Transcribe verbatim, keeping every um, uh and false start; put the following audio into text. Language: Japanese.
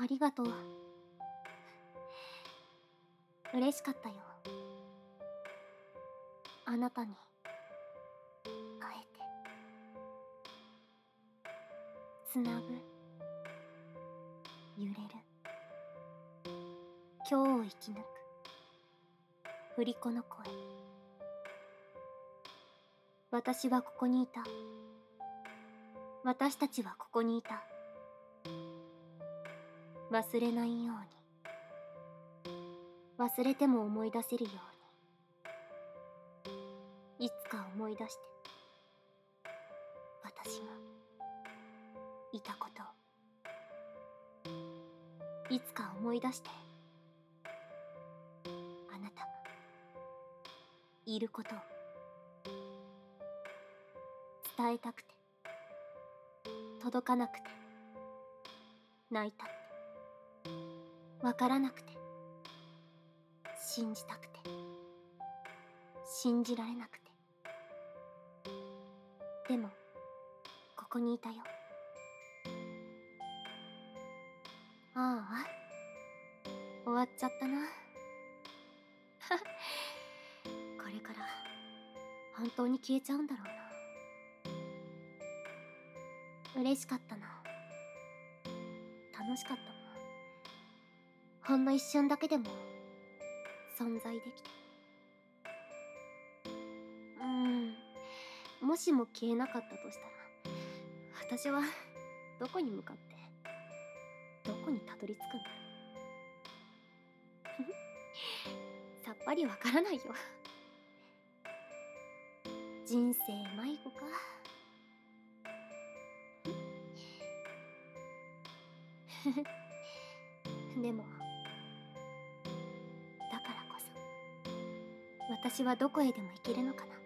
ありがとう。嬉しかったよ。あなたに会えて。つなぐ、揺れる、今日を生き抜く、振り子の声。私はここにいた。私たちはここにいた。忘れないように、忘れても思い出せるように、いつか思い出して、私がいたことを、いつか思い出して、あなたがいることを伝えたくて、届かなくて、泣いたって、わからなくて、信じたくて、信じられなくて。でも、ここにいたよ。ああ、終わっちゃったな。これから本当に消えちゃうんだろうな。嬉しかったな。楽しかったな。ほんの一瞬だけでも存在できて。うーん、もしも消えなかったとしたら、私はどこに向かってどこにたどり着くんだろう。さっぱりわからないよ。人生迷子か。でもだからこそ、私はどこへでも行けるのかな。